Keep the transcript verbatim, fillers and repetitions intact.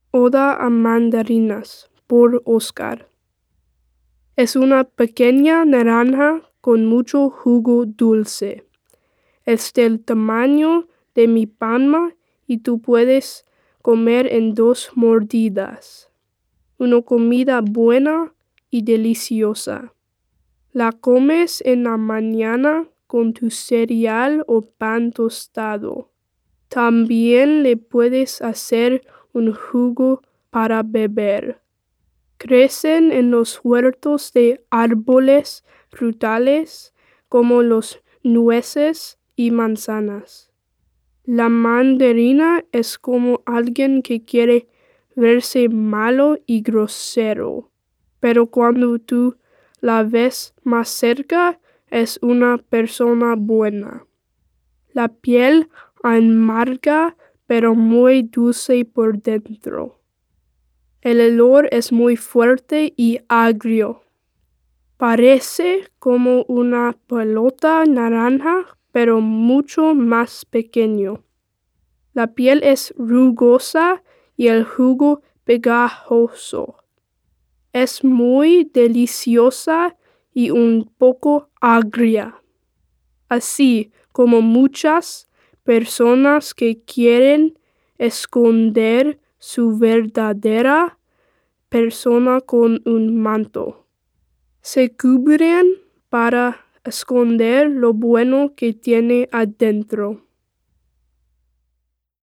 Oda a mandarinas por Oscar. Es una pequeña naranja con mucho jugo dulce. Es del tamaño de mi palma y tú puedes comer en dos mordidas. Una comida buena y deliciosa. La comes en la mañana con tu cereal o pan tostado. También le puedes hacer un jugo para beber. Crecen en los huertos de árboles frutales como los nueces y manzanas. La mandarina es como alguien que quiere verse malo y grosero, pero cuando tú la ves más cerca es una persona buena. La piel amarga pero muy dulce por dentro. El olor es muy fuerte y agrio. Parece como una pelota naranja, pero mucho más pequeño. La piel es rugosa y el jugo pegajoso. Es muy deliciosa y un poco agria. Así como muchas personas que quieren esconder su verdadera persona con un manto. Se cubren para esconder lo bueno que tiene adentro.